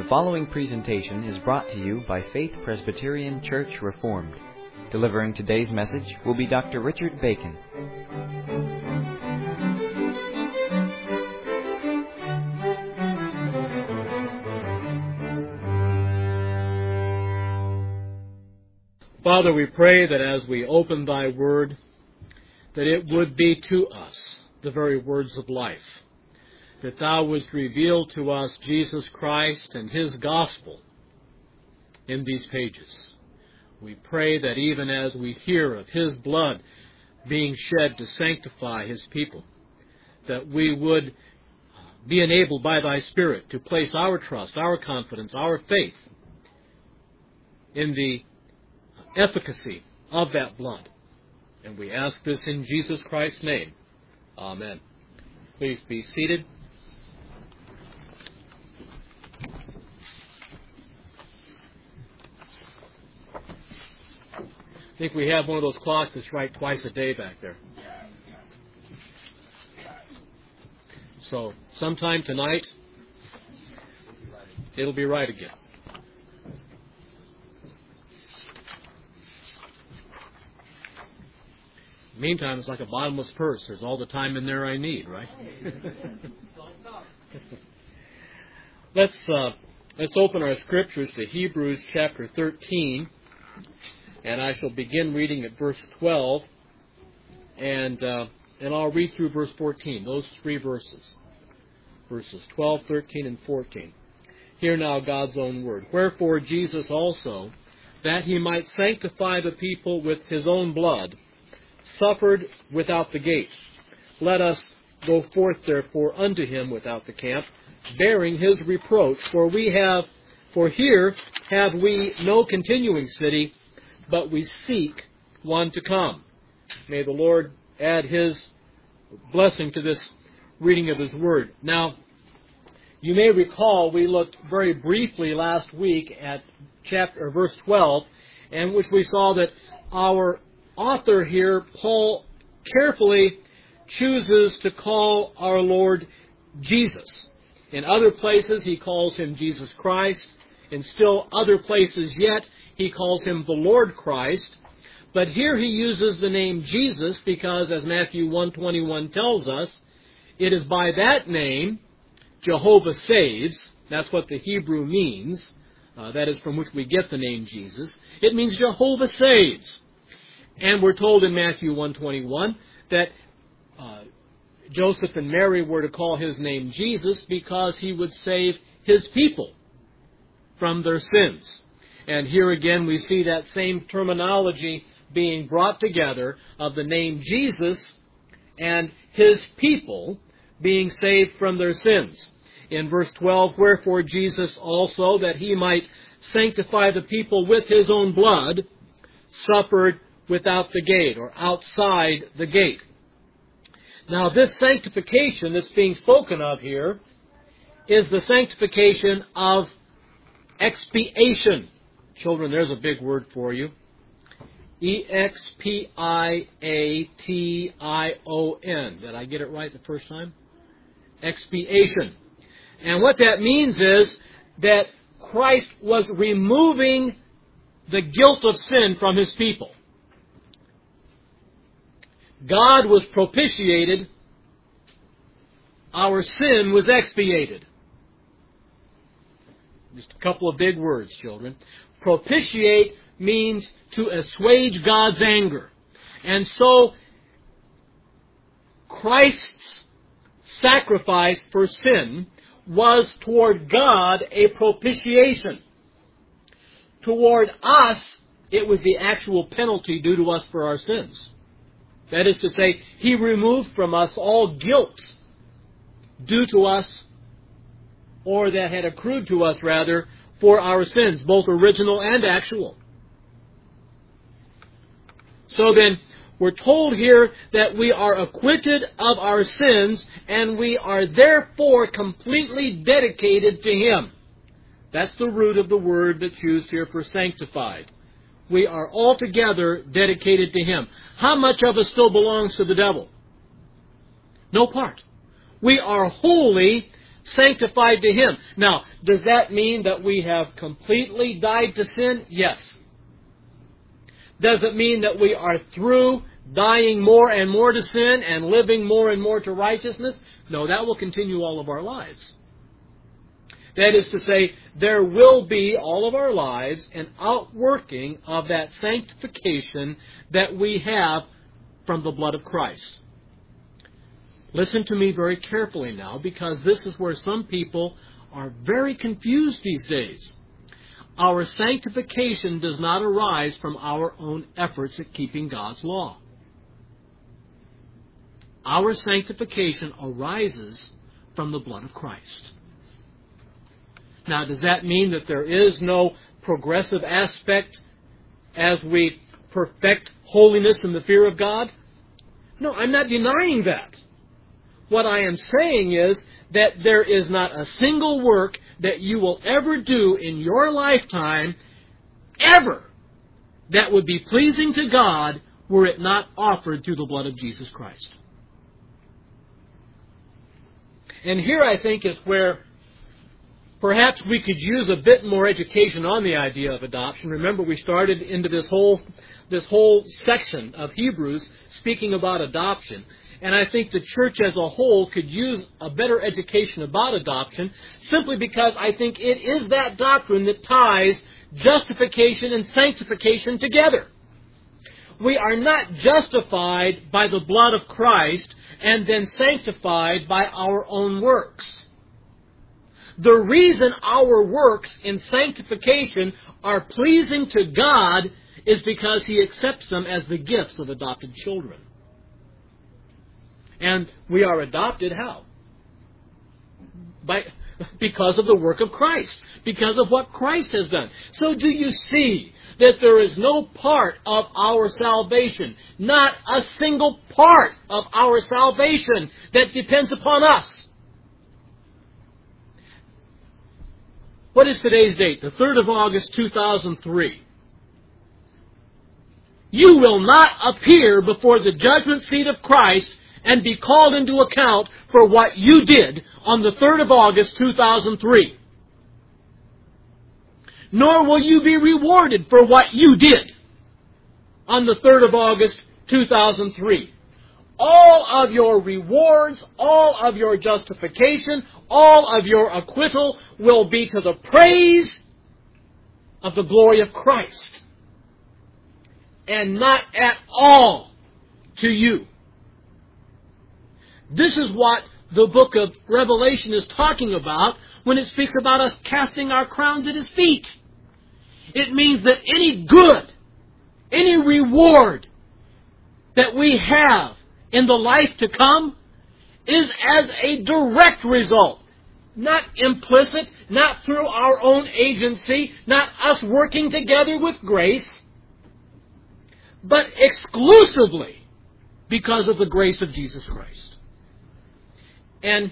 following presentation is brought to you by Faith Presbyterian Church Reformed. Delivering today's message will be Dr. Richard Bacon. Father, we pray that as we open Thy Word, that it would be to us the very words of life, that Thou wouldst reveal to us Jesus Christ and His gospel in these pages. We pray that even as we hear of His blood being shed to sanctify His people, that we would be enabled by Thy Spirit to place our trust, our confidence, our faith in the efficacy of that blood. And we ask this in Jesus Christ's name. Amen. Please be seated. I think we have one of those clocks that's right twice a day back there. So sometime tonight, it'll be right again. Meantime, it's like a bottomless purse. There's all the time in there I need, right? Let's open our scriptures to Hebrews chapter 13, and I shall begin reading at verse 12, and I'll read through verse 14. Those three verses 12, 13, and 14. Hear now God's own word. Wherefore Jesus also, that He might sanctify the people with His own blood, suffered without the gate. Let us go forth therefore unto Him without the camp, bearing His reproach. For here have we no continuing city, but we seek one to come. May the Lord add His blessing to this reading of His Word. Now, you may recall we looked very briefly last week at verse 12, in which we saw that our author here, Paul, carefully chooses to call our Lord Jesus. In other places, he calls Him Jesus Christ. In still other places yet, he calls Him the Lord Christ. But here he uses the name Jesus because, as Matthew 1:21 tells us, it is by that name Jehovah saves. That's what the Hebrew means. That is from which we get the name Jesus. It means Jehovah saves. And we're told in Matthew 1:21 that Joseph and Mary were to call His name Jesus because He would save His people from their sins. And here again we see that same terminology being brought together of the name Jesus and His people being saved from their sins. In verse 12, wherefore Jesus also, that He might sanctify the people with His own blood, suffered without the gate, or outside the gate. Now this sanctification that's being spoken of here is the sanctification of expiation. Children, there's a big word for you. E-X-P-I-A-T-I-O-N. Did I get it right the first time? Expiation. And what that means is that Christ was removing the guilt of sin from His people. God was propitiated. Our sin was expiated. Just a couple of big words, children. Propitiate means to assuage God's anger. And so, Christ's sacrifice for sin was toward God a propitiation. Toward us, it was the actual penalty due to us for our sins. That is to say, He removed from us all guilt due to us, or that had accrued to us, rather, for our sins, both original and actual. So then, we're told here that we are acquitted of our sins, and we are therefore completely dedicated to Him. That's the root of the word that's used here for sanctified. We are altogether dedicated to Him. How much of us still belongs to the devil? No part. We are wholly sanctified to Him. Now, does that mean that we have completely died to sin? Yes. Does it mean that we are through dying more and more to sin and living more and more to righteousness? No, that will continue all of our lives. That is to say, there will be all of our lives an outworking of that sanctification that we have from the blood of Christ. Listen to me very carefully now, because this is where some people are very confused these days. Our sanctification does not arise from our own efforts at keeping God's law. Our sanctification arises from the blood of Christ. Now, does that mean that there is no progressive aspect as we perfect holiness in the fear of God? No, I'm not denying that. What I am saying is that there is not a single work that you will ever do in your lifetime, ever, that would be pleasing to God were it not offered through the blood of Jesus Christ. And here I think is where perhaps we could use a bit more education on the idea of adoption. Remember, we started into this whole section of Hebrews speaking about adoption. And I think the church as a whole could use a better education about adoption, simply because I think it is that doctrine that ties justification and sanctification together. We are not justified by the blood of Christ and then sanctified by our own works. The reason our works in sanctification are pleasing to God is because He accepts them as the gifts of adopted children. And we are adopted how? Because of the work of Christ. Because of what Christ has done. So do you see that there is no part of our salvation, not a single part of our salvation, that depends upon us? What is today's date? The 3rd of August, 2003. You will not appear before the judgment seat of Christ and be called into account for what you did on the 3rd of August, 2003. Nor will you be rewarded for what you did on the 3rd of August, 2003. All of your rewards, all of your justification, all of your acquittal will be to the praise of the glory of Christ, and not at all to you. This is what the book of Revelation is talking about when it speaks about us casting our crowns at His feet. It means that any good, any reward that we have in the life to come is as a direct result, not implicit, not through our own agency, not us working together with grace, but exclusively because of the grace of Jesus Christ. And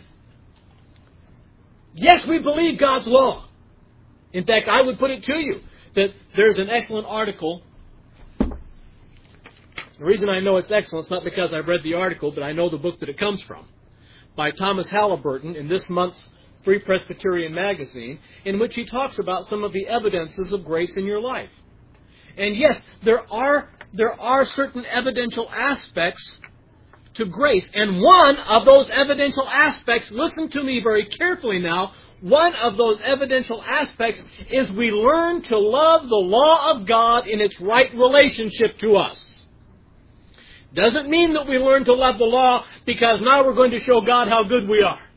yes, we believe God's law. In fact, I would put it to you that there's an excellent article. The reason I know it's excellent is not because I've read the article, but I know the book that it comes from, by Thomas Halliburton in this month's Free Presbyterian Magazine, in which he talks about some of the evidences of grace in your life. And yes, there are certain evidential aspects to grace. And one of those evidential aspects, listen to me very carefully now, one of those evidential aspects is we learn to love the law of God in its right relationship to us. Doesn't mean that we learn to love the law because now we're going to show God how good we are.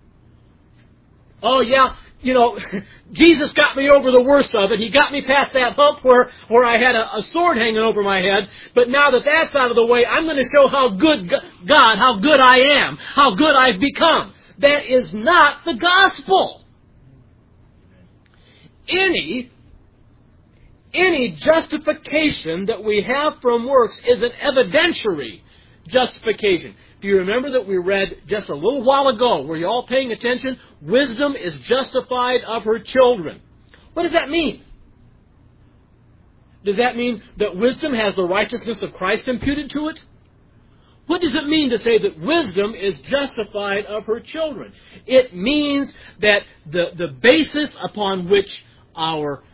Oh yeah, Jesus got me over the worst of it. He got me past that hump where I had a sword hanging over my head. But now that that's out of the way, I'm going to show how good God, how good I am, how good I've become. That is not the gospel. Any justification that we have from works is an evidentiary justification. Do you remember that we read just a little while ago, were you all paying attention? Wisdom is justified of her children. What does that mean? Does that mean that wisdom has the righteousness of Christ imputed to it? What does it mean to say that wisdom is justified of her children? It means that the basis upon which our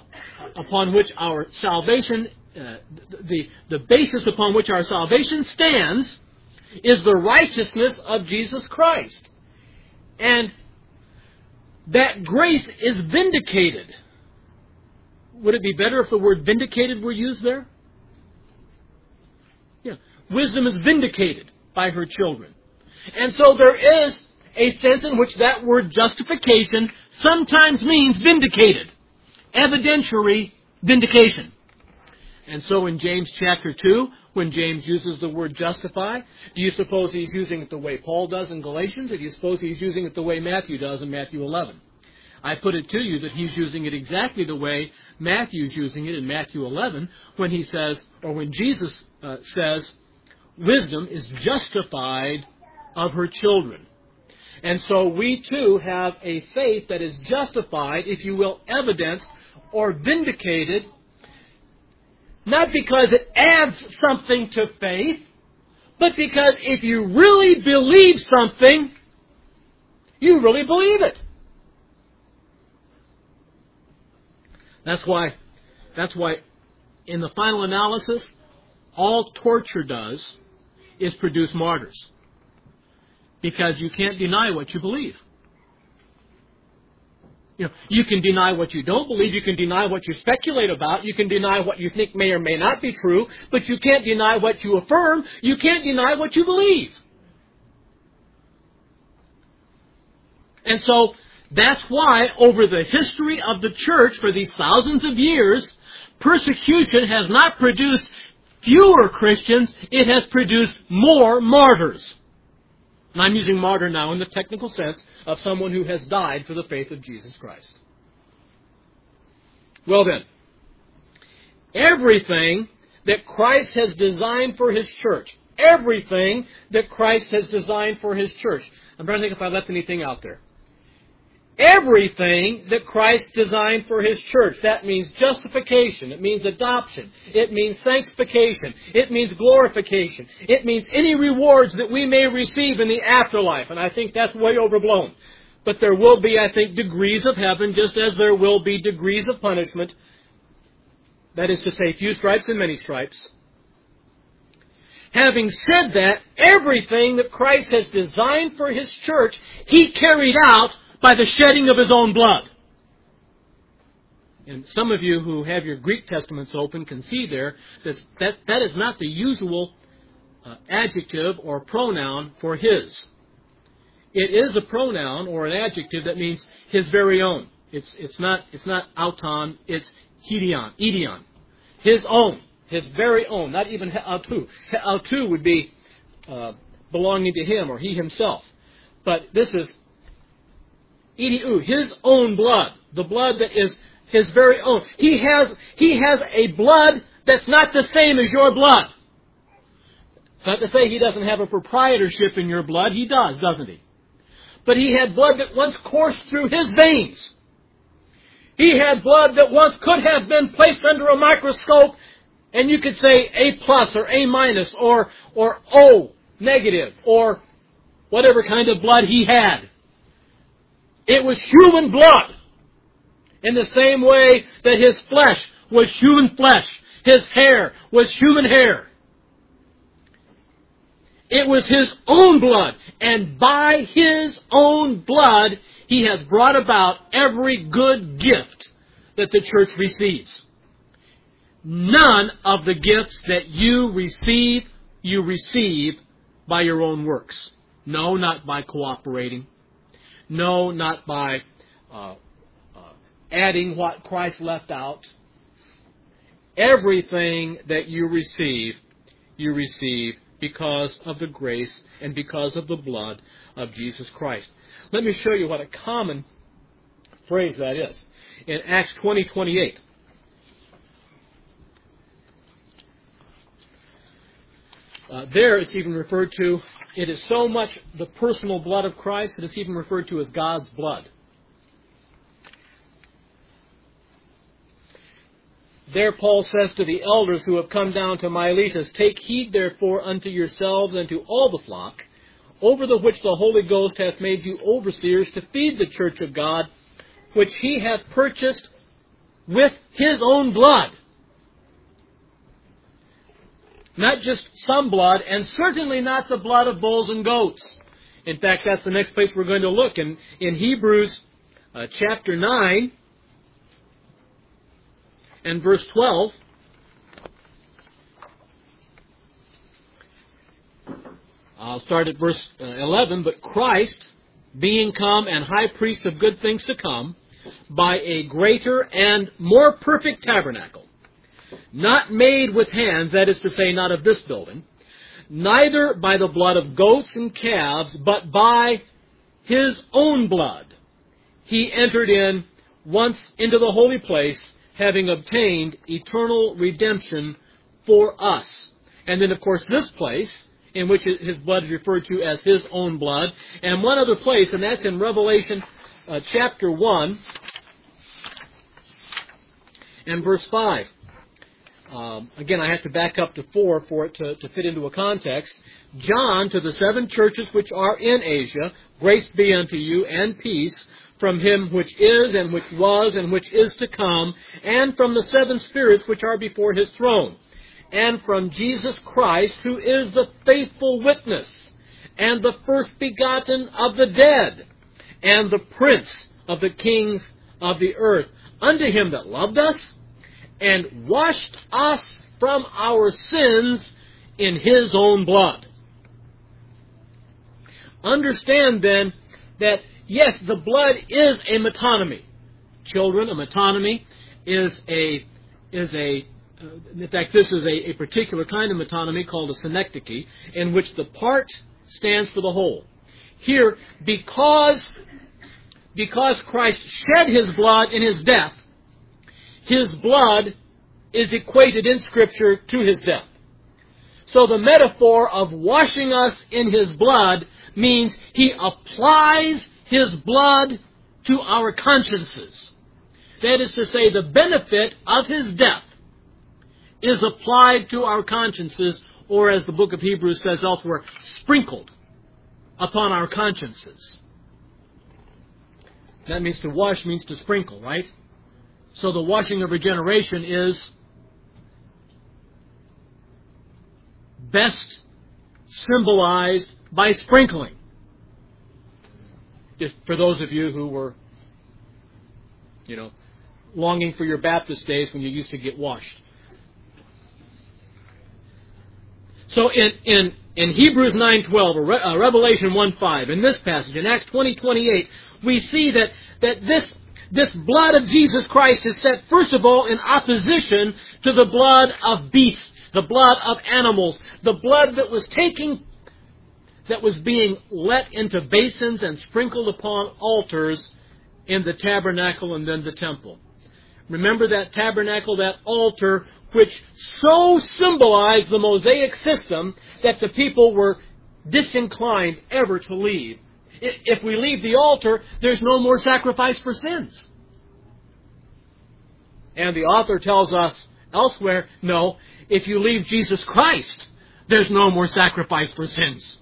salvation, the basis upon which our salvation stands, is the righteousness of Jesus Christ, and that grace is vindicated. Would it be better if the word vindicated were used there? Yeah. Wisdom is vindicated by her children. And so there is a sense in which that word justification sometimes means vindicated. Evidentiary vindication. And so in James chapter 2, when James uses the word justify, do you suppose he's using it the way Paul does in Galatians, or do you suppose he's using it the way Matthew does in Matthew 11? I put it to you that he's using it exactly the way Matthew's using it in Matthew 11, when he says, or when Jesus says, wisdom is justified of her children. And so we too have a faith that is justified, if you will, evidenced or vindicated, not because it adds something to faith, but because if you really believe something, you really believe it. That's why in the final analysis, all torture does is produce martyrs. Because you can't deny what you believe. You can deny what you don't believe, you can deny what you speculate about, you can deny what you think may or may not be true, but you can't deny what you affirm, you can't deny what you believe. And so, that's why over the history of the church for these thousands of years, persecution has not produced fewer Christians, it has produced more martyrs. And I'm using martyr now in the technical sense of someone who has died for the faith of Jesus Christ. Well then, everything that Christ has designed for His church, everything that Christ has designed for His church. I'm trying to think if I left anything out there. Everything that Christ designed for His church. That means justification. It means adoption. It means sanctification. It means glorification. It means any rewards that we may receive in the afterlife. And I think that's way overblown. But there will be, I think, degrees of heaven, just as there will be degrees of punishment. That is to say, few stripes and many stripes. Having said that, everything that Christ has designed for His church, He carried out by the shedding of His own blood. And some of you who have your Greek Testaments open can see there that is not the usual adjective or pronoun for His. It is a pronoun or an adjective that means His very own. It's not auton, it's eidion. His own, His very own, not even heautou. Heautou would be belonging to Him or He Himself. But this is Idiou, His own blood, the blood that is His very own. He has a blood that's not the same as your blood. It's not to say He doesn't have a proprietorship in your blood. He does, doesn't He? But He had blood that once coursed through His veins. He had blood that once could have been placed under a microscope, and you could say A plus or A minus or O negative or whatever kind of blood He had. It was human blood. In the same way that His flesh was human flesh. His hair was human hair. It was His own blood. And by His own blood, He has brought about every good gift that the church receives. None of the gifts that you receive by your own works. No, not by cooperating. No, not by adding what Christ left out. Everything that you receive because of the grace and because of the blood of Jesus Christ. Let me show you what a common phrase that is. In Acts 20:28. There it's even referred to, it is so much the personal blood of Christ that it's even referred to as God's blood. There Paul says to the elders who have come down to Miletus, "Take heed therefore unto yourselves and to all the flock, over the which the Holy Ghost hath made you overseers, to feed the church of God, which he hath purchased with his own blood." Not just some blood, and certainly not the blood of bulls and goats. In fact, that's the next place we're going to look. In Hebrews chapter 9 and verse 12, I'll start at verse 11. "But Christ, being come and high priest of good things to come, by a greater and more perfect tabernacle, not made with hands," that is to say, not of this building, "neither by the blood of goats and calves, but by his own blood, he entered in once into the holy place, having obtained eternal redemption for us." And then, of course, this place, in which his blood is referred to as his own blood, and one other place, and that's in Revelation chapter 1 and verse 5. Again, I have to back up to 4 for it to fit into a context. "John, to the 7 churches which are in Asia, grace be unto you and peace from him which is, and which was, and which is to come, and from the 7 spirits which are before his throne, and from Jesus Christ, who is the faithful witness, and the first begotten of the dead, and the prince of the kings of the earth, unto him that loved us, and washed us from our sins in his own blood." Understand then that, yes, the blood is a metonymy. Children, a metonymy is in fact, this is a particular kind of metonymy called a synecdoche, in which the part stands for the whole. Here, because Christ shed his blood in his death, his blood is equated in Scripture to his death. So the metaphor of washing us in his blood means he applies his blood to our consciences. That is to say, the benefit of his death is applied to our consciences, or as the book of Hebrews says elsewhere, sprinkled upon our consciences. That means to wash means to sprinkle, right? So the washing of regeneration is best symbolized by sprinkling. Just for those of you who were, longing for your Baptist days when you used to get washed. So in Hebrews 9:12, or Revelation 1:5, in this passage, in Acts 20:28, we see that this blood of Jesus Christ is set, first of all, in opposition to the blood of beasts, the blood of animals, the blood that was being let into basins and sprinkled upon altars in the tabernacle and then the temple. Remember that tabernacle, that altar, which so symbolized the Mosaic system that the people were disinclined ever to leave. If we leave the altar, there's no more sacrifice for sins. And the author tells us elsewhere, no, if you leave Jesus Christ, there's no more sacrifice for sins.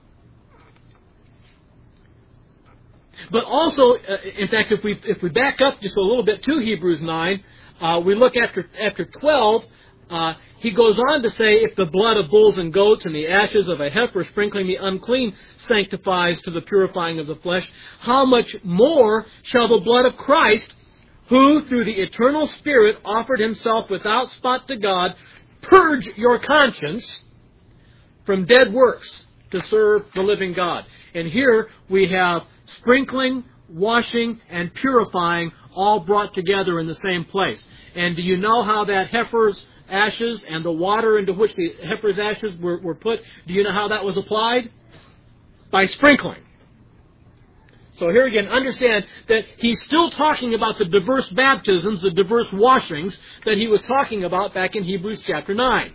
But also, in fact, if we back up just a little bit to Hebrews 9, we look after 12, he goes on to say, "If the blood of bulls and goats and the ashes of a heifer sprinkling the unclean sanctifies to the purifying of the flesh, how much more shall the blood of Christ, who through the eternal Spirit offered himself without spot to God, purge your conscience from dead works to serve the living God." And here we have sprinkling, washing, and purifying all brought together in the same place. And do you know how that heifer's ashes and the water into which the heifer's ashes were put, do you know how that was applied? By sprinkling. So here again, understand that he's still talking about the diverse baptisms, the diverse washings that he was talking about back in Hebrews chapter 9.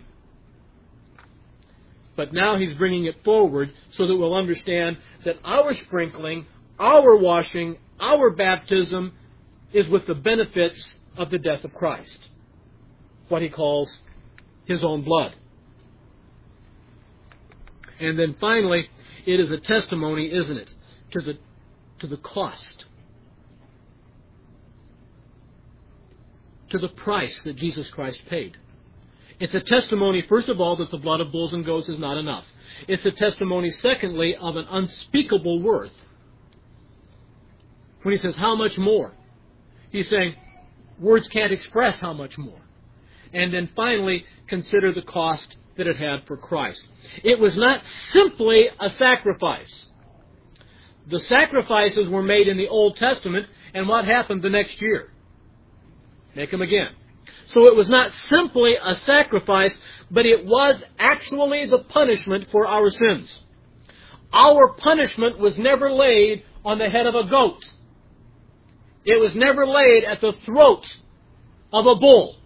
But now he's bringing it forward so that we'll understand that our sprinkling, our washing, our baptism is with the benefits of the death of Christ. what he calls his own blood. And then finally, it is a testimony, isn't it, to the cost, to the price that Jesus Christ paid. It's a testimony, first of all, that the blood of bulls and goats is not enough. It's a testimony, secondly, of an unspeakable worth. When he says, how much more? He's saying, words can't express how much more. And then finally, consider the cost that it had for Christ. It was not simply a sacrifice. The sacrifices were made in the Old Testament, and what happened the next year? Make them again. So it was not simply a sacrifice, but it was actually the punishment for our sins. Our punishment was never laid on the head of a goat. It was never laid at the throat of a bull.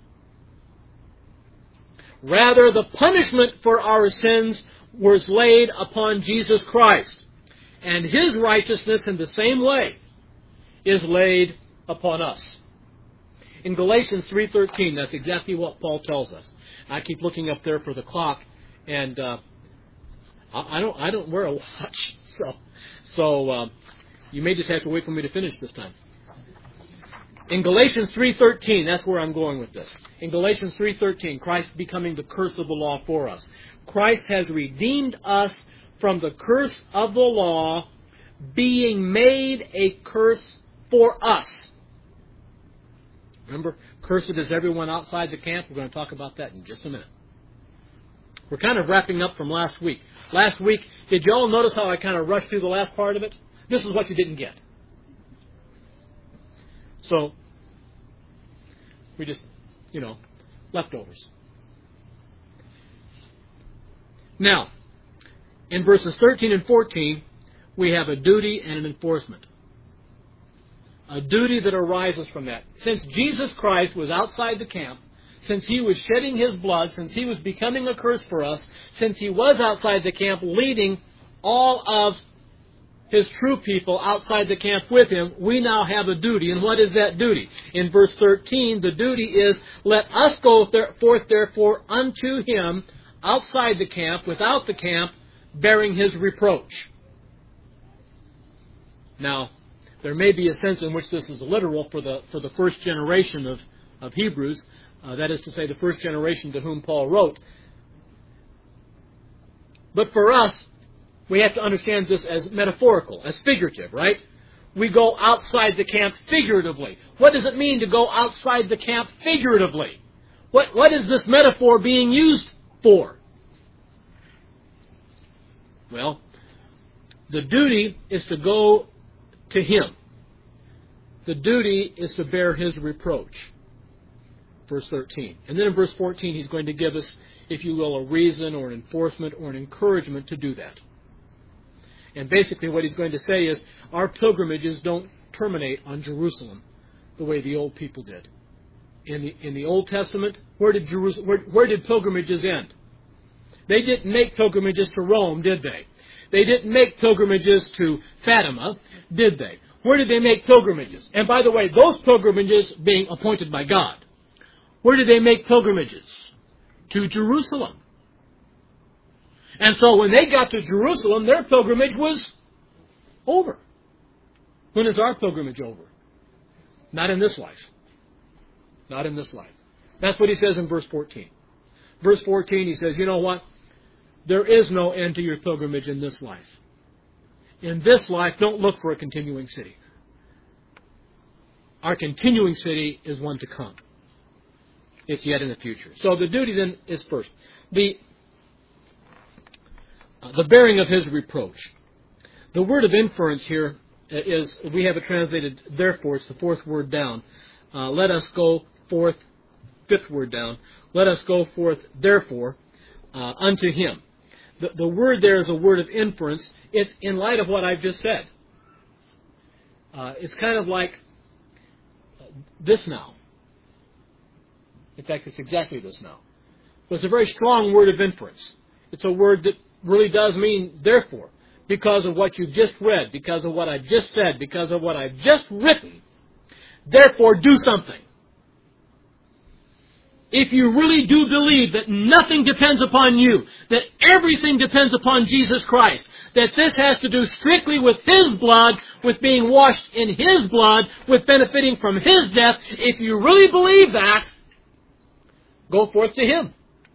Rather, the punishment for our sins was laid upon Jesus Christ. And His righteousness in the same way is laid upon us. In Galatians 3:13, that's exactly what Paul tells us. I keep looking up there for the clock, and I don't wear a watch, so you may just have to wait for me to finish this time. In Galatians 3:13, that's where I'm going with this. In Galatians 3:13, Christ becoming the curse of the law for us. Christ has redeemed us from the curse of the law, being made a curse for us. Remember, cursed is everyone outside the camp. We're going to talk about that in just a minute. We're kind of wrapping up from last week. Last week, did you all notice how I kind of rushed through the last part of it? This is what you didn't get. So, we just, leftovers. Now, in verses 13 and 14, we have a duty and an enforcement. A duty that arises from that. Since Jesus Christ was outside the camp, since He was shedding His blood, since He was becoming a curse for us, since He was outside the camp leading all of His true people outside the camp with Him, we now have a duty. And what is that duty? In verse 13, the duty is, let us go forth therefore unto Him outside the camp, without the camp, bearing His reproach. Now, there may be a sense in which this is literal for the first generation of Hebrews, that is to say, the first generation to whom Paul wrote. But for us, we have to understand this as metaphorical, as figurative, right? We go outside the camp figuratively. What does it mean to go outside the camp figuratively? What is this metaphor being used for? Well, the duty is to go to Him. The duty is to bear His reproach. Verse 13. And then in verse 14, he's going to give us, if you will, a reason or an enforcement or an encouragement to do that. And basically what he's going to say is, our pilgrimages don't terminate on Jerusalem the way the old people did. In the Old Testament, where did pilgrimages end? They didn't make pilgrimages to Rome, did they? They didn't make pilgrimages to Fatima, did they? Where did they make pilgrimages? And by the way, those pilgrimages being appointed by God, where did they make pilgrimages? To Jerusalem. And so when they got to Jerusalem, their pilgrimage was over. When is our pilgrimage over? Not in this life. Not in this life. That's what he says in verse 14. Verse 14, he says, you know what? There is no end to your pilgrimage in this life. In this life, don't look for a continuing city. Our continuing city is one to come. It's yet in the future. So the duty then is first. The bearing of His reproach. The word of inference here is, we have it translated therefore, it's the fourth word down. Let us go forth, fifth word down. Let us go forth therefore unto Him. The word there is a word of inference. It's in light of what I've just said. It's kind of like this now. In fact, it's exactly this now. But it's a very strong word of inference. It's a word that really does mean therefore. Because of what you've just read, because of what I've just said, because of what I've just written, therefore do something. if you really do believe that nothing depends upon you, that everything depends upon Jesus Christ, that this has to do strictly with His blood, with being washed in His blood, with benefiting from His death, if you really believe that, go forth to Him.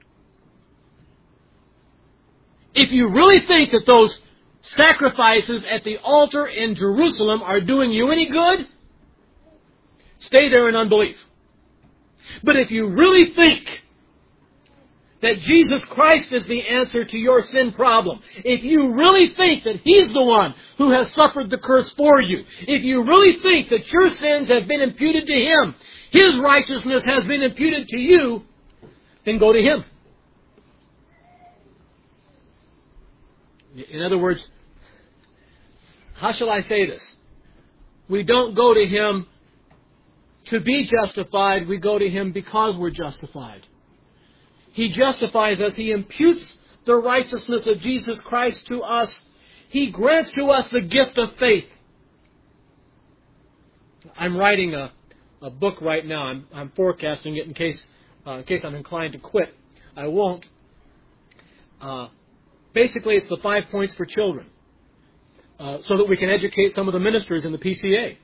If you really think that those sacrifices at the altar in Jerusalem are doing you any good, stay there in unbelief. But if you really think that Jesus Christ is the answer to your sin problem, if you really think that He's the one who has suffered the curse for you, if you really think that your sins have been imputed to Him, His righteousness has been imputed to you, then go to Him. In other words, how shall I say this? We don't go to Him to be justified, we go to Him because we're justified. He justifies us. He imputes the righteousness of Jesus Christ to us. He grants to us the gift of faith. I'm writing a book right now. I'm forecasting it in case I'm inclined to quit. I won't. Basically, it's the 5 points for children, so that we can educate some of the ministers in the PCA.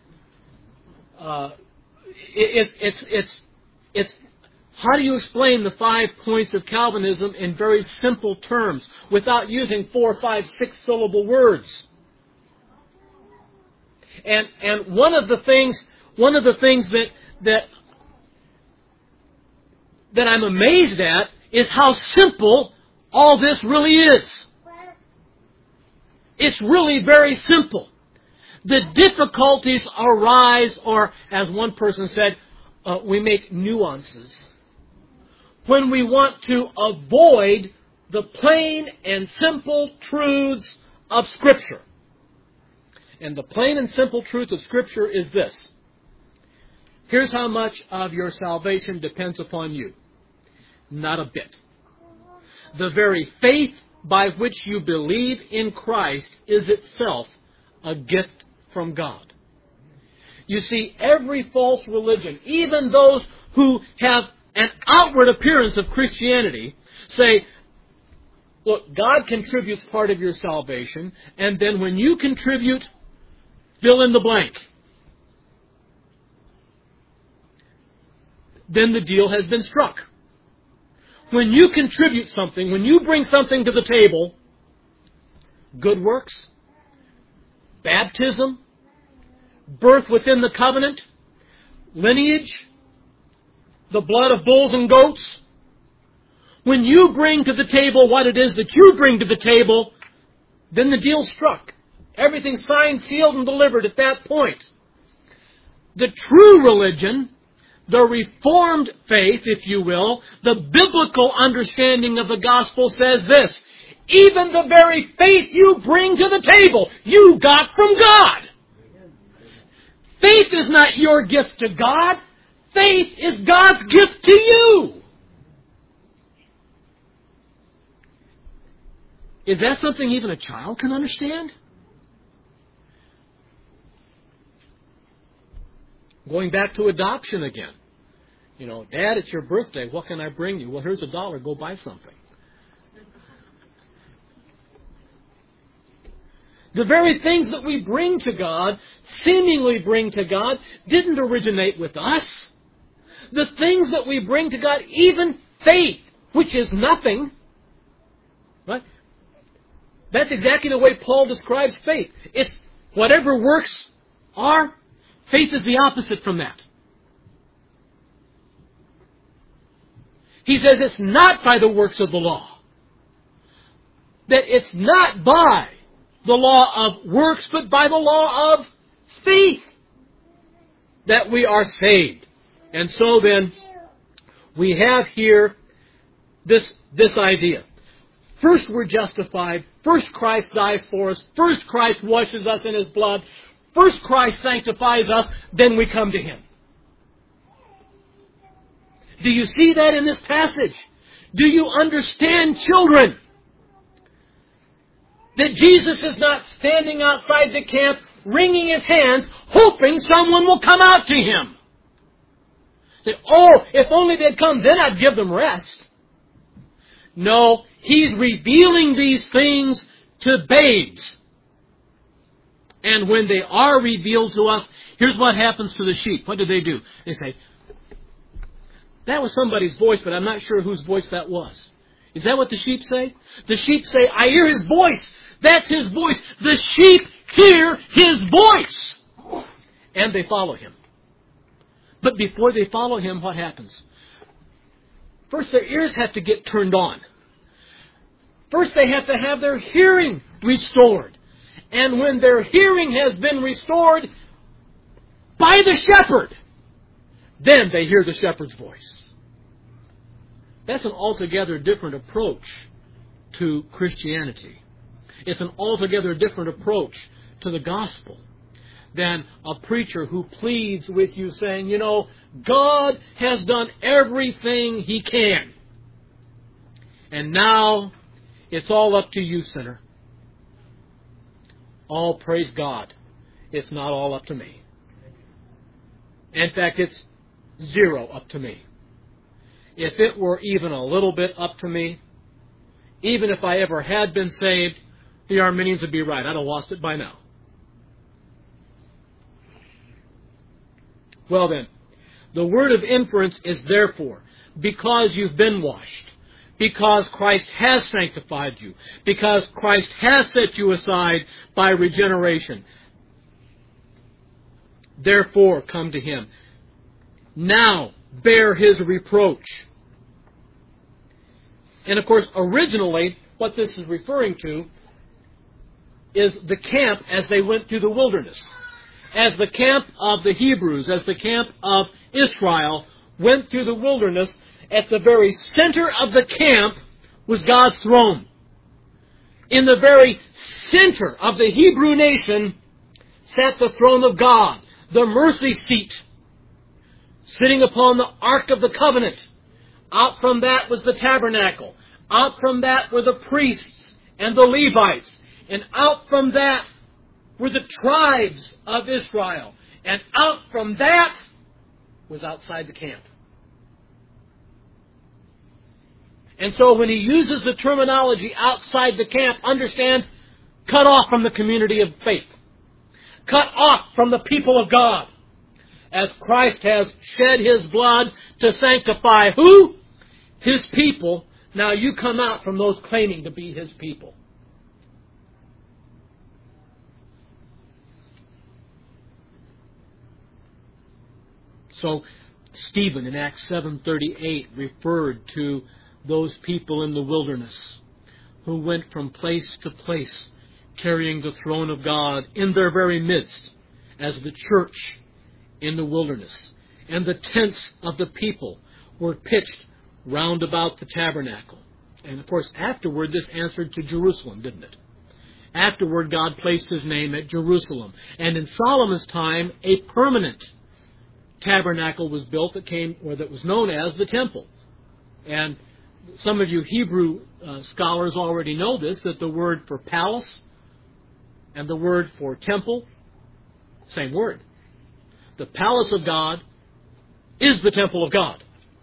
It's how do you explain the 5 points of Calvinism in very simple terms without using 4, 5, 6 syllable words? And one of the things that I'm amazed at is how simple all this really is. It's really very simple. The difficulties arise, or as one person said, we make nuances, when we want to avoid the plain and simple truths of Scripture. And the plain and simple truth of Scripture is this. Here's how much of your salvation depends upon you. Not a bit. The very faith by which you believe in Christ is itself a gift from God. You see, every false religion, even those who have an outward appearance of Christianity, say, look, God contributes part of your salvation, and then when you contribute, fill in the blank. Then the deal has been struck. When you contribute something, when you bring something to the table, good works, baptism, birth within the covenant, lineage, the blood of bulls and goats, when you bring to the table what it is that you bring to the table, then the deal's struck. Everything's signed, sealed, and delivered at that point. The true religion, the Reformed faith, if you will, the biblical understanding of the gospel says this: even the very faith you bring to the table, you got from God. Faith is not your gift to God. Faith is God's gift to you. Is that something even a child can understand? Going back to adoption again. You know, Dad, it's your birthday. What can I bring you? Well, here's $1. Go buy something. The very things that we bring to God, seemingly bring to God, didn't originate with us. The things that we bring to God, even faith, which is nothing, right? That's exactly the way Paul describes faith. It's whatever works are. Faith is the opposite from that. He says it's not by the works of the law. That it's not by the law of works, but by the law of faith that we are saved. And so then, we have here this idea. First we're justified. First Christ dies for us. First Christ washes us in His blood. First Christ sanctifies us. Then we come to Him. Do you see that in this passage? Do you understand, children, that Jesus is not standing outside the camp, wringing His hands, hoping someone will come out to Him? Say, oh, if only they'd come, then I'd give them rest. No, He's revealing these things to babes. And when they are revealed to us, here's what happens to the sheep. What do? They say, that was somebody's voice, but I'm not sure whose voice that was. Is that what the sheep say? The sheep say, I hear His voice. That's His voice. The sheep hear His voice. And they follow Him. But before they follow Him, what happens? First, their ears have to get turned on. First, they have to have their hearing restored. And when their hearing has been restored by the shepherd, then they hear the shepherd's voice. That's an altogether different approach to Christianity. It's an altogether different approach to the gospel than a preacher who pleads with you saying, you know, God has done everything He can. And now it's all up to you, sinner. All praise God. It's not all up to me. In fact, it's zero up to me. If it were even a little bit up to me, even if I ever had been saved, the Arminians would be right. I'd have lost it by now. Well then, the word of inference is therefore, because you've been washed, because Christ has sanctified you, because Christ has set you aside by regeneration. Therefore, come to Him. Now, bear His reproach. And of course, originally, what this is referring to is the camp as they went through the wilderness. As the camp of the Hebrews, as the camp of Israel went through the wilderness, at the very center of the camp was God's throne. In the very center of the Hebrew nation sat the throne of God, the mercy seat, sitting upon the Ark of the Covenant. Out from that was the tabernacle. Out from that were the priests and the Levites. And out from that were the tribes of Israel. And out from that was outside the camp. And so when he uses the terminology outside the camp, understand, cut off from the community of faith. Cut off from the people of God. As Christ has shed His blood to sanctify who? His people. Now you come out from those claiming to be His people. So Stephen in Acts 7:38 referred to those people in the wilderness who went from place to place carrying the throne of God in their very midst as the church in the wilderness. And the tents of the people were pitched round about the tabernacle. And of course, afterward, this answered to Jerusalem, didn't it? Afterward, God placed His name at Jerusalem. And in Solomon's time, a permanent tabernacle was built that was known as the temple. And some of you Hebrew scholars already know this, that the word for palace and the word for temple, same word. The palace of God is the temple of God.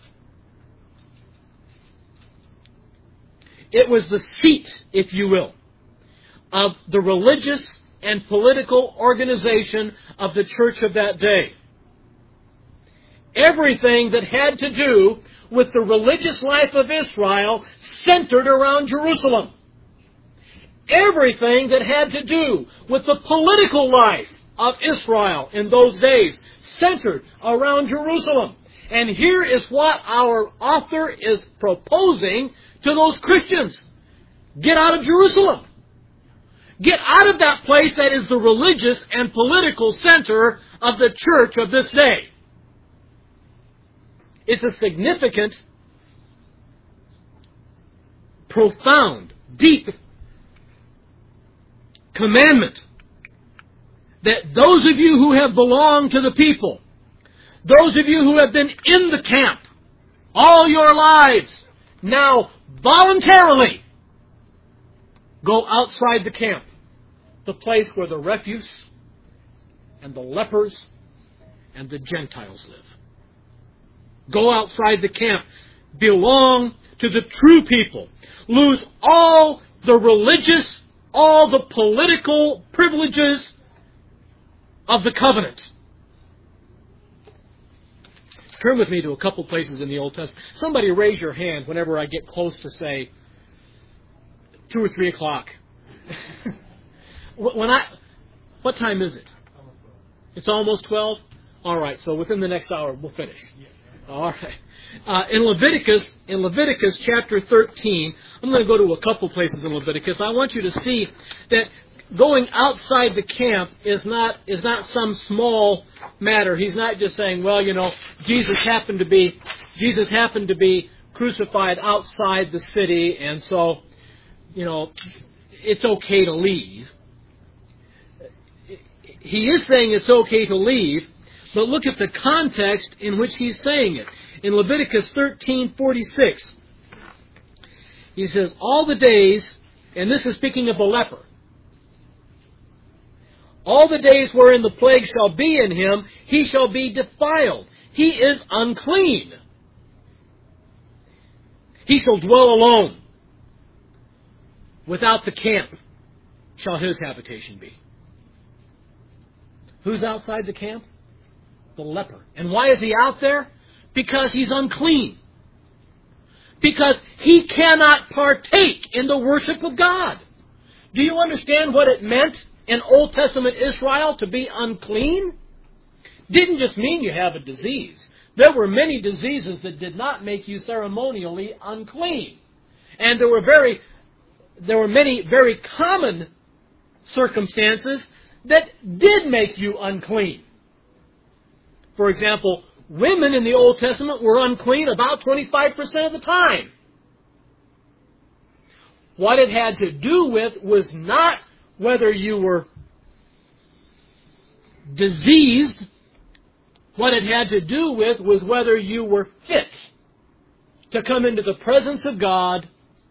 It was the seat, if you will, of the religious and political organization of the church of that day. Everything that had to do with the religious life of Israel centered around Jerusalem. Everything that had to do with the political life of Israel in those days centered around Jerusalem. And here is what our author is proposing to those Christians. Get out of Jerusalem. Get out of that place that is the religious and political center of the church of this day. It's a significant, profound, deep commandment that those of you who have belonged to the people, those of you who have been in the camp all your lives, now voluntarily go outside the camp, the place where the refuse and the lepers and the Gentiles live. Go outside the camp. Belong to the true people. Lose all the religious, all the political privileges of the covenant. Turn with me to a couple places in the Old Testament. Somebody raise your hand whenever I get close to, say, 2 or 3 o'clock. What time is it? It's almost 12? All right, so within the next hour we'll finish. All right. In Leviticus chapter 13, I'm going to go to a couple places in Leviticus. I want you to see that going outside the camp is not some small matter. He's not just saying, well, Jesus happened to be crucified outside the city, and so, it's okay to leave. He is saying it's okay to leave, but look at the context in which he's saying it. In Leviticus 13:46, he says, all the days, and this is speaking of the leper, all the days wherein the plague shall be in him, he shall be defiled. He is unclean. He shall dwell alone. Without the camp shall his habitation be. Who's outside the camp? The leper. And why is he out there? Because he's unclean. Because he cannot partake in the worship of God. Do you understand what it meant in Old Testament Israel to be unclean? Didn't just mean you have a disease. There were many diseases that did not make you ceremonially unclean. And there were many very common circumstances that did make you unclean. For example, women in the Old Testament were unclean about 25% of the time. What it had to do with was not whether you were diseased. What it had to do with was whether you were fit to come into the presence of God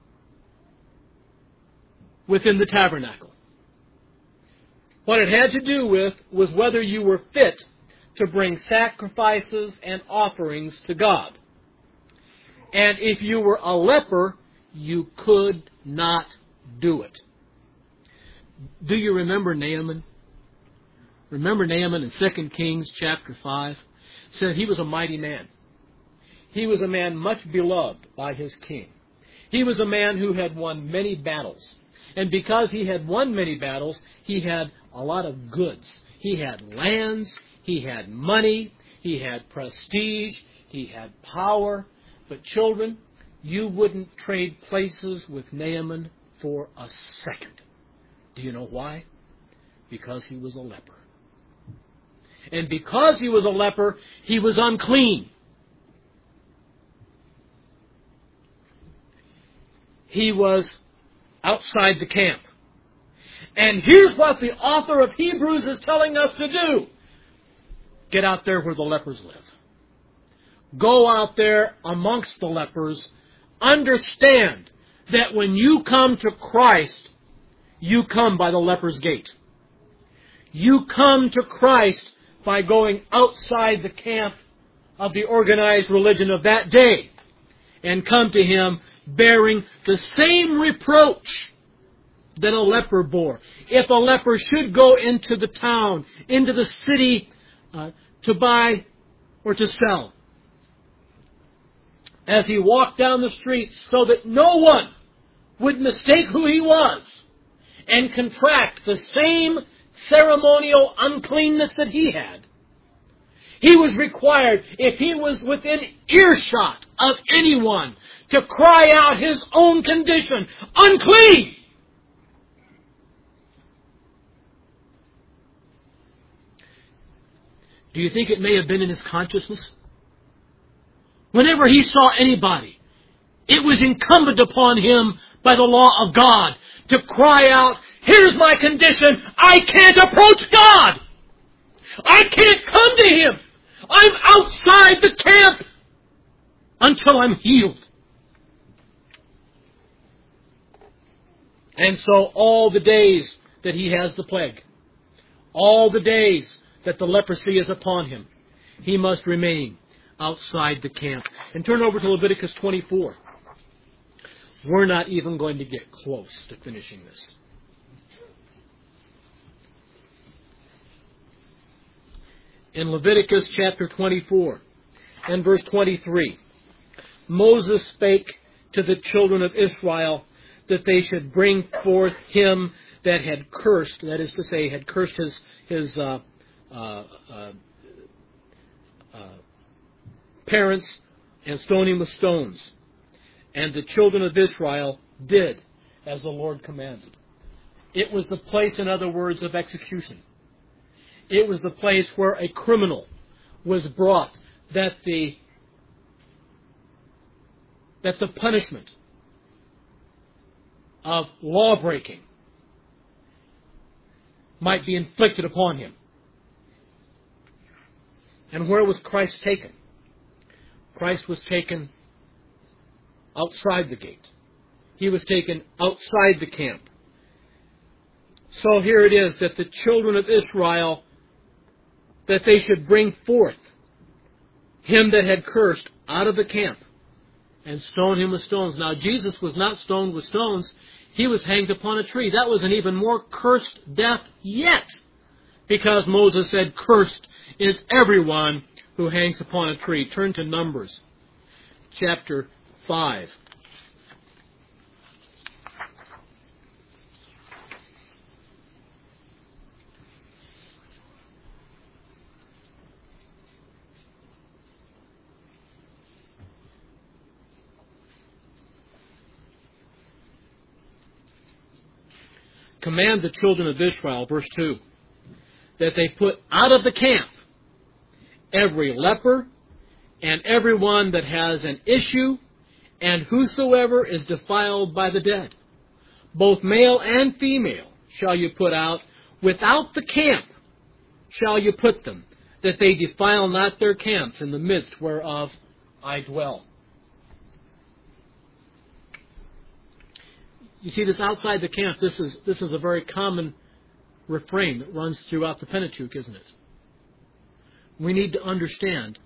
within the tabernacle. What it had to do with was whether you were fit to bring sacrifices and offerings to God. And if you were a leper, you could not do it. Do you remember Naaman? Remember Naaman in 2 Kings chapter 5? It said he was a mighty man. He was a man much beloved by his king. He was a man who had won many battles. And because he had won many battles, he had a lot of goods. He had lands, he had money, he had prestige, he had power. But children, you wouldn't trade places with Naaman for a second. Do you know why? Because he was a leper. And because he was a leper, he was unclean. He was outside the camp. And here's what the author of Hebrews is telling us to do. Get out there where the lepers live. Go out there amongst the lepers. Understand that when you come to Christ, you come by the leper's gate. You come to Christ by going outside the camp of the organized religion of that day and come to Him bearing the same reproach that a leper bore. If a leper should go into the town, into the city to buy or to sell, as he walked down the streets so that no one would mistake who he was and contract the same ceremonial uncleanness that he had, he was required, if he was within earshot of anyone, to cry out his own condition, unclean! Do you think it may have been in his consciousness? Whenever he saw anybody, it was incumbent upon him by the law of God to cry out, here's my condition, I can't approach God! I can't come to Him! I'm outside the camp until I'm healed. And so all the days that he has the plague, all the days that the leprosy is upon him, he must remain outside the camp. And turn over to Leviticus 24. We're not even going to get close to finishing this. In Leviticus chapter 24 and verse 23, Moses spake to the children of Israel that they should bring forth him that had cursed, that is to say, had cursed his parents, and stone him with stones. And the children of Israel did as the Lord commanded. It was the place, in other words, of execution. It was the place where a criminal was brought, that the punishment of law-breaking might be inflicted upon him. And where was Christ taken? Christ was taken outside the gate. He was taken outside the camp. So here it is that the children of Israel, that they should bring forth him that had cursed out of the camp and stone him with stones. Now, Jesus was not stoned with stones. He was hanged upon a tree. That was an even more cursed death yet, because Moses said, cursed is everyone who hangs upon a tree. Turn to Numbers chapter 5. Command the children of Israel, verse 2, that they put out of the camp every leper and everyone that has an issue, and whosoever is defiled by the dead. Both male and female shall you put out. Without the camp shall you put them, that they defile not their camps in the midst whereof I dwell. You see, this outside the camp, this is a very common refrain that runs throughout the Pentateuch, isn't it? We need to understand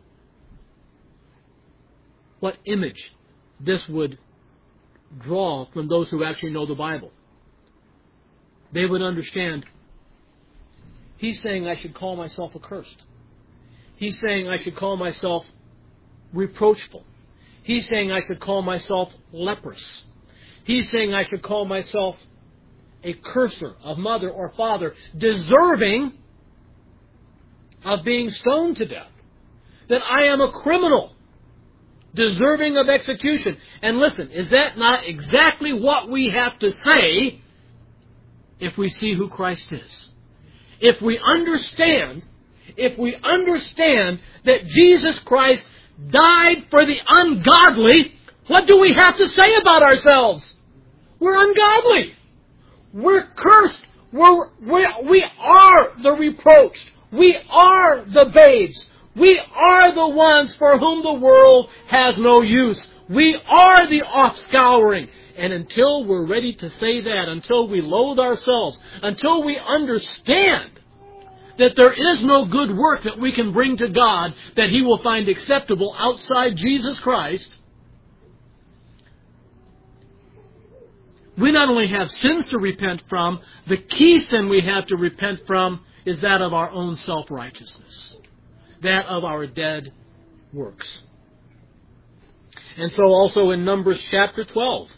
what image this would draw from those who actually know the Bible. They would understand, he's saying I should call myself accursed. He's saying I should call myself reproachful. He's saying I should call myself leprous. He's saying I should call myself a curser of mother or father, deserving of being stoned to death. That I am a criminal, deserving of execution. And listen, is that not exactly what we have to say if we see who Christ is? If we understand that Jesus Christ died for the ungodly, what do we have to say about ourselves? We're ungodly. We're cursed. We are the reproached. We are the babes. We are the ones for whom the world has no use. We are the offscouring. And until we're ready to say that, until we loathe ourselves, until we understand that there is no good work that we can bring to God that He will find acceptable outside Jesus Christ, we not only have sins to repent from, the key sin we have to repent from is that of our own self-righteousness, that of our dead works. And so also in Numbers chapter 12,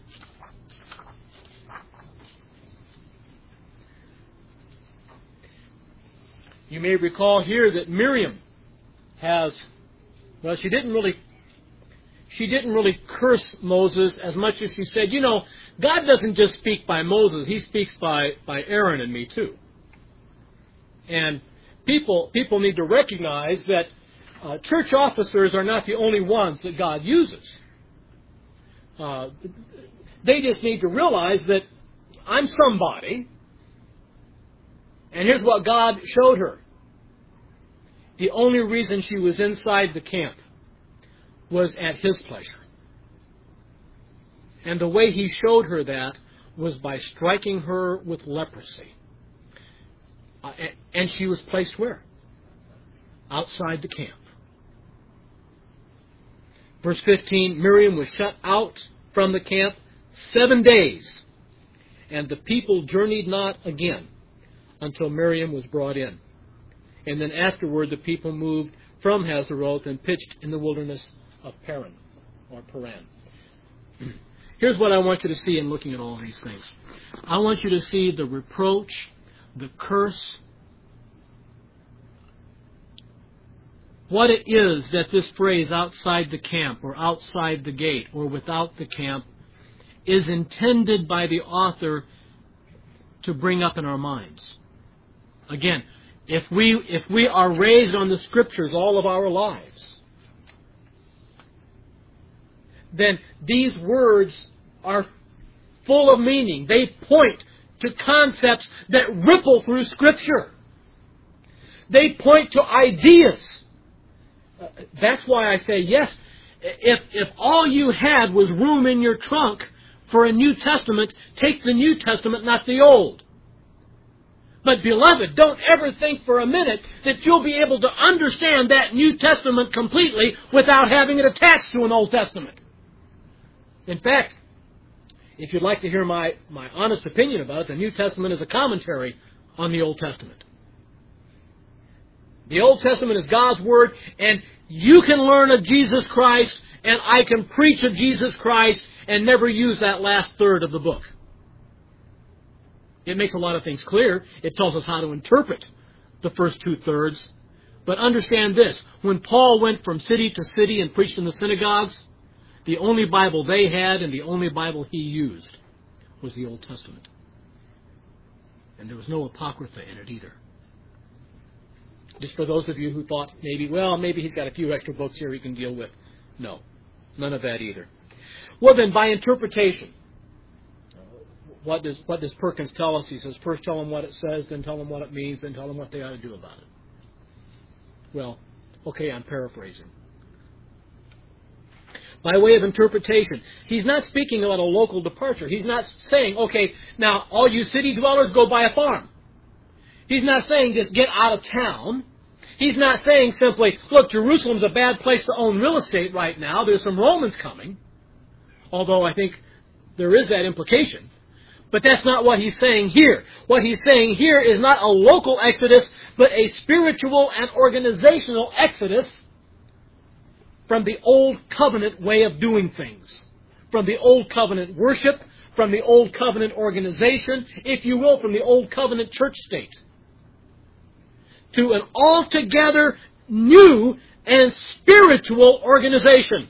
you may recall here that Miriam has, well, she didn't really curse Moses as much as she said, God doesn't just speak by Moses, He speaks by Aaron and me too. And people need to recognize that church officers are not the only ones that God uses. They just need to realize that I'm somebody, and here's what God showed her. The only reason she was inside the camp was at His pleasure. And the way He showed her that was by striking her with leprosy. And she was placed where? Outside the camp. Verse 15, Miriam was shut out from the camp 7 days, and the people journeyed not again until Miriam was brought in. And then afterward the people moved from Hazeroth and pitched in the wilderness of Paran. Here's what I want you to see in looking at all these things. I want you to see the reproach, the curse, what it is that this phrase outside the camp or outside the gate or without the camp is intended by the author to bring up in our minds. Again, if we are raised on the Scriptures all of our lives, then these words are full of meaning. They point to concepts that ripple through Scripture. They point to ideas. That's why I say, yes, if all you had was room in your trunk for a New Testament, take the New Testament, not the Old. But beloved, don't ever think for a minute that you'll be able to understand that New Testament completely without having it attached to an Old Testament. In fact, if you'd like to hear my honest opinion about it, the New Testament is a commentary on the Old Testament. The Old Testament is God's Word, and you can learn of Jesus Christ, and I can preach of Jesus Christ and never use that last third of the book. It makes a lot of things clear. It tells us how to interpret the first 2/3. But understand this. When Paul went from city to city and preached in the synagogues, the only Bible they had and the only Bible he used was the Old Testament. And there was no Apocrypha in it either. Just for those of you who thought maybe he's got a few extra books here he can deal with. No, none of that either. Well then, by interpretation, what does Perkins tell us? He says, first tell them what it says, then tell them what it means, then tell them what they ought to do about it. Well, okay, I'm paraphrasing. By way of interpretation, he's not speaking about a local departure. He's not saying, okay, now all you city dwellers go buy a farm. He's not saying just get out of town. He's not saying simply, look, Jerusalem's a bad place to own real estate right now. There's some Romans coming. Although I think there is that implication. But that's not what he's saying here. What he's saying here is not a local exodus, but a spiritual and organizational exodus from the Old Covenant way of doing things. From the Old Covenant worship, from the Old Covenant organization, if you will, from the Old Covenant church state, to an altogether new and spiritual organization.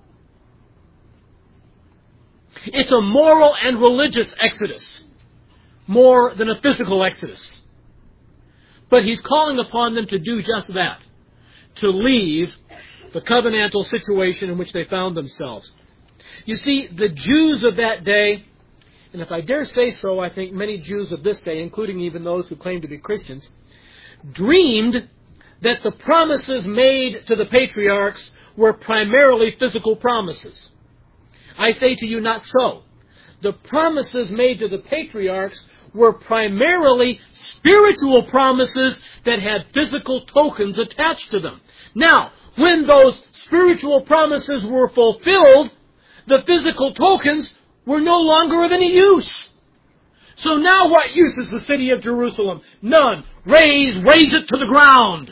It's a moral and religious exodus, more than a physical exodus. But he's calling upon them to do just that, to leave the covenantal situation in which they found themselves. You see, the Jews of that day, and if I dare say so, I think many Jews of this day, including even those who claim to be Christians, dreamed that the promises made to the patriarchs were primarily physical promises. I say to you, not so. The promises made to the patriarchs were primarily spiritual promises that had physical tokens attached to them. Now, when those spiritual promises were fulfilled, the physical tokens were no longer of any use. So now what use is the city of Jerusalem? None. Raze it to the ground.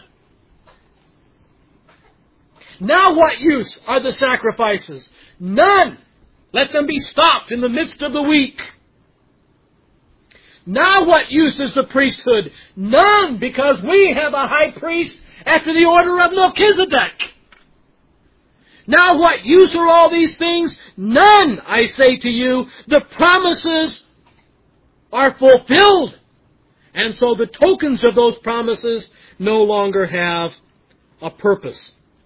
Now what use are the sacrifices? None. Let them be stopped in the midst of the week. Now what use is the priesthood? None, because we have a high priest after the order of Melchizedek. Now what use are all these things? None, I say to you. The promises are fulfilled. And so the tokens of those promises no longer have a purpose.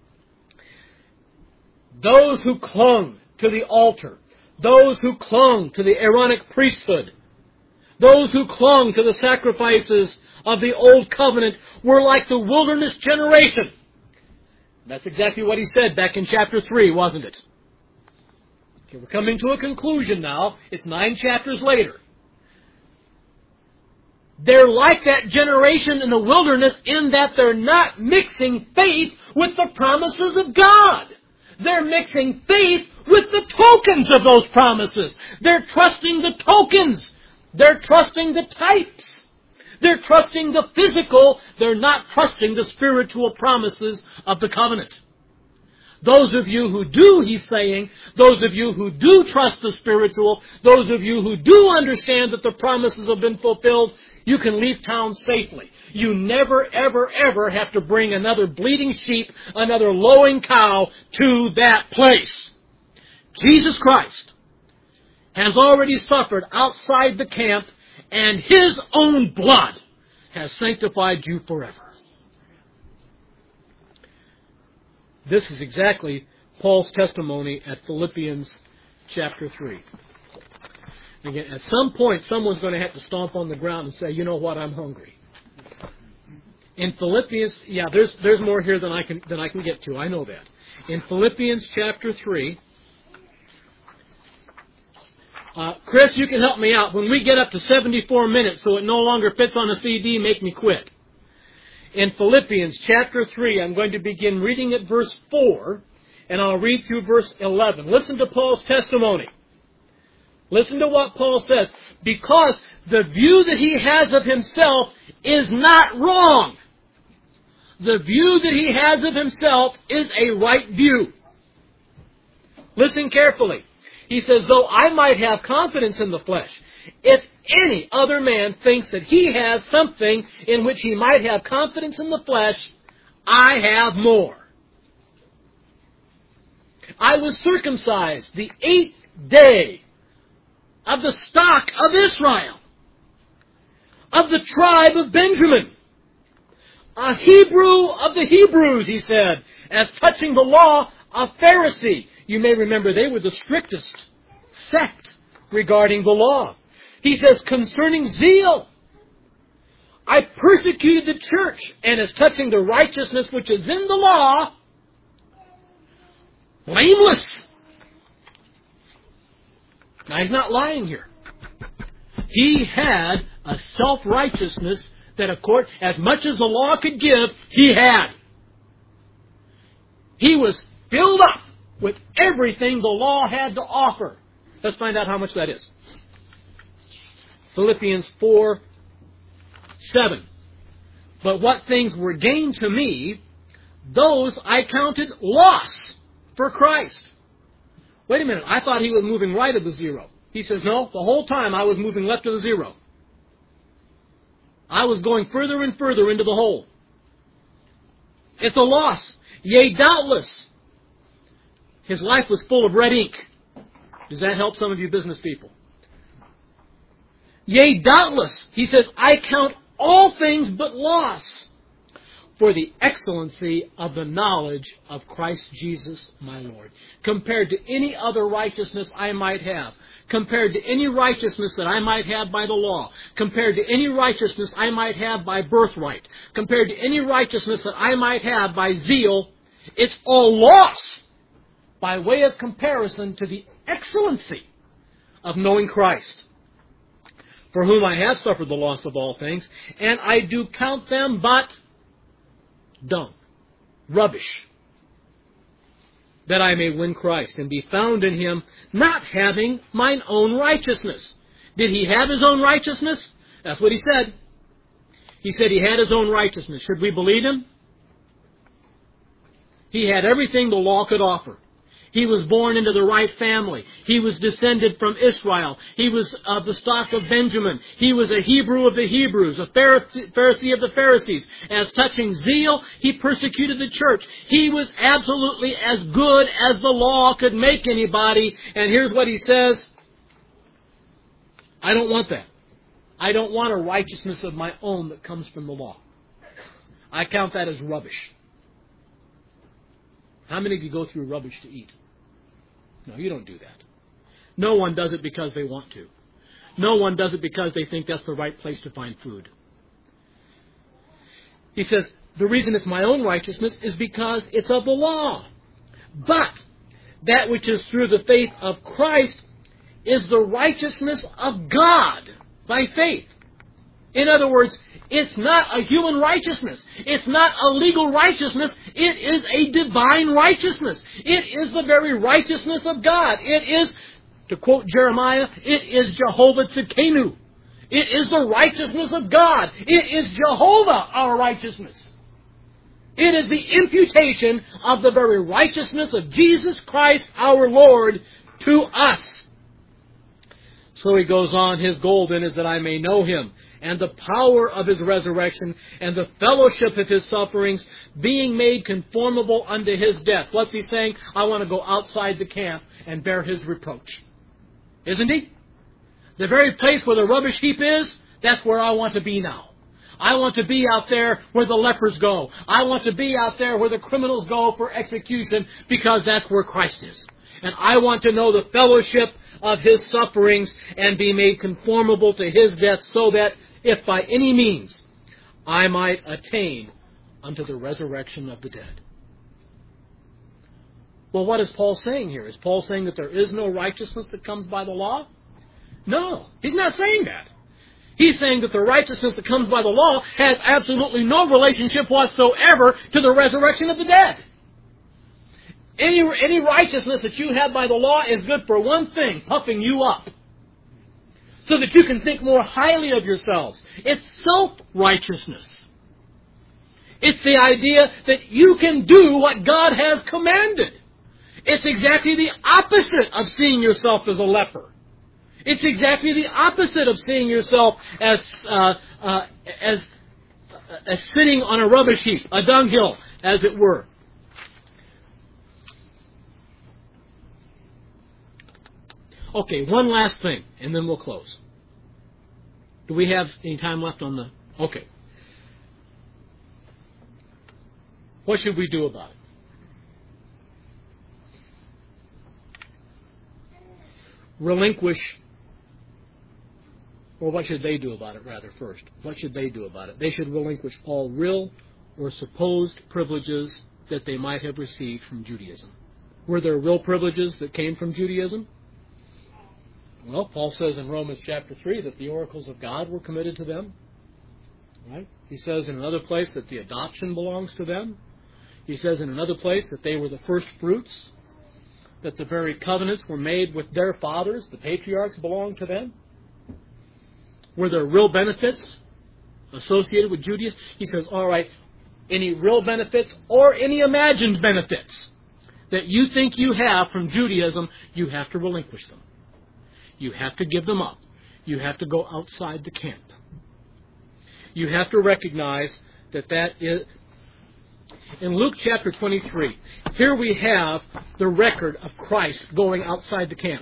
Those who clung to the altar, those who clung to the Aaronic priesthood, those who clung to the sacrifices of the Old Covenant were like the wilderness generation. That's exactly what he said back in chapter 3, wasn't it? Okay, we're coming to a conclusion now. It's 9 chapters later. They're like that generation in the wilderness in that they're not mixing faith with the promises of God. They're mixing faith with the tokens of those promises. They're trusting the tokens. They're trusting the types. They're trusting the physical. They're not trusting the spiritual promises of the covenant. Those of you who do, he's saying, those of you who do trust the spiritual, those of you who do understand that the promises have been fulfilled, you can leave town safely. You never, ever, ever have to bring another bleeding sheep, another lowing cow to that place. Jesus Christ has already suffered outside the camp, and His own blood has sanctified you forever. This is exactly Paul's testimony at Philippians chapter 3. Again, at some point, someone's going to have to stomp on the ground and say, you know what, I'm hungry. In Philippians, there's more here than I can get to. I know that. In Philippians chapter 3, Chris, you can help me out. When we get up to 74 minutes, so it no longer fits on a CD, make me quit. In Philippians chapter 3, I'm going to begin reading at verse 4, and I'll read through verse 11. Listen to Paul's testimony. Listen to what Paul says. Because the view that he has of himself is not wrong. The view that he has of himself is a right view. Listen carefully. He says, though I might have confidence in the flesh, if any other man thinks that he has something in which he might have confidence in the flesh, I have more. I was circumcised the 8th day of the stock of Israel, of the tribe of Benjamin, a Hebrew of the Hebrews, he said, as touching the law, a Pharisee. You may remember they were the strictest sect regarding the law. He says, concerning zeal, I persecuted the church, and as touching the righteousness which is in the law, blameless. Now, he's not lying here. He had a self-righteousness that, as much as the law could give, he had. He was filled up with everything the law had to offer. Let's find out how much that is. Philippians 4:7. But what things were gained to me, those I counted loss for Christ. Wait a minute, I thought he was moving right of the zero. He says, no, the whole time I was moving left of the zero. I was going further and further into the hole. It's a loss. Yea, doubtless. His life was full of red ink. Does that help some of you business people? Yea, doubtless. He says, I count all things but loss for the excellency of the knowledge of Christ Jesus my Lord. Compared to any other righteousness I might have, compared to any righteousness that I might have by the law, compared to any righteousness I might have by birthright, compared to any righteousness that I might have by zeal, it's all loss by way of comparison to the excellency of knowing Christ, for whom I have suffered the loss of all things, and I do count them but dung, rubbish, that I may win Christ and be found in Him, not having mine own righteousness. Did He have His own righteousness? That's what He said. He said He had His own righteousness. Should we believe Him? He had everything the law could offer. He was born into the right family. He was descended from Israel. He was of the stock of Benjamin. He was a Hebrew of the Hebrews, a Pharisee of the Pharisees. As touching zeal, he persecuted the church. He was absolutely as good as the law could make anybody. And here's what he says. I don't want that. I don't want a righteousness of my own that comes from the law. I count that as rubbish. How many of you go through rubbish to eat? No, you don't do that. No one does it because they want to. No one does it because they think that's the right place to find food. He says, the reason it's my own righteousness is because it's of the law. But that which is through the faith of Christ is the righteousness of God by faith In other words, it's not a human righteousness. It's not a legal righteousness. It is a divine righteousness. It is the very righteousness of God. It is, to quote Jeremiah, it is Jehovah Tzidkenu. It is the righteousness of God. It is Jehovah, our righteousness. It is the imputation of the very righteousness of Jesus Christ, our Lord, to us. So he goes on, his goal then is that I may know him, and the power of his resurrection, and the fellowship of his sufferings, being made conformable unto his death. What's he saying? I want to go outside the camp and bear his reproach. Isn't he? The very place where the rubbish heap is, that's where I want to be now. I want to be out there where the lepers go. I want to be out there where the criminals go for execution, because that's where Christ is. And I want to know the fellowship of his sufferings and be made conformable to his death, so that if by any means I might attain unto the resurrection of the dead. Well, what is Paul saying here? Is Paul saying that there is no righteousness that comes by the law? No, he's not saying that. He's saying that the righteousness that comes by the law has absolutely no relationship whatsoever to the resurrection of the dead. Any righteousness that you have by the law is good for one thing, puffing you up, so that you can think more highly of yourselves. It's self-righteousness. It's the idea that you can do what God has commanded. It's exactly the opposite of seeing yourself as a leper. It's exactly the opposite of seeing yourself as sitting on a rubbish heap, a dunghill, as it were. Okay, one last thing, and then we'll close. Do we have any time left on the... Okay. What should we do about it? Relinquish... Or what should they do about it, rather, first? What should they do about it? They should relinquish all real or supposed privileges that they might have received from Judaism. Were there real privileges that came from Judaism? Well, Paul says in Romans chapter 3 that the oracles of God were committed to them. Right? He says in another place that the adoption belongs to them. He says in another place that they were the first fruits, that the very covenants were made with their fathers, the patriarchs, belonged to them. Were there real benefits associated with Judaism? He says, all right, any real benefits or any imagined benefits that you think you have from Judaism, you have to relinquish them. You have to give them up. You have to go outside the camp. You have to recognize that is... In Luke chapter 23, here we have the record of Christ going outside the camp.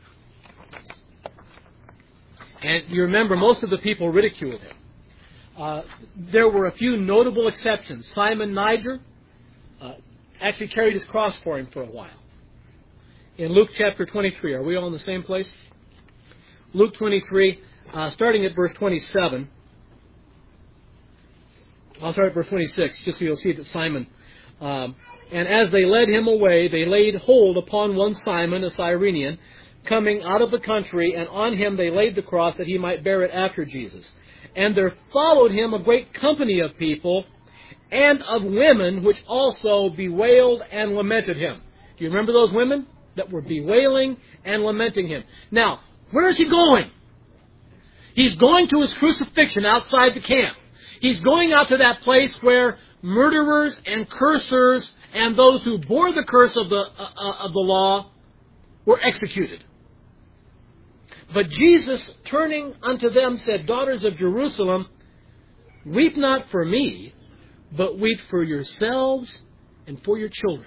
And you remember, most of the people ridiculed him. There were a few notable exceptions. Simon Niger actually carried his cross for him for a while. In Luke chapter 23, are we all in the same place? Luke 23, starting at verse 27. I'll start at verse 26, just so you'll see that Simon... and as they led him away, they laid hold upon one Simon, a Cyrenian, coming out of the country, and on him they laid the cross that he might bear it after Jesus. And there followed him a great company of people, and of women, which also bewailed and lamented him. Do you remember those women that were bewailing and lamenting him? Now, where is he going? He's going to his crucifixion outside the camp. He's going out to that place where murderers and cursers and those who bore the curse of the law were executed. But Jesus, turning unto them, said, Daughters of Jerusalem, weep not for me, but weep for yourselves and for your children.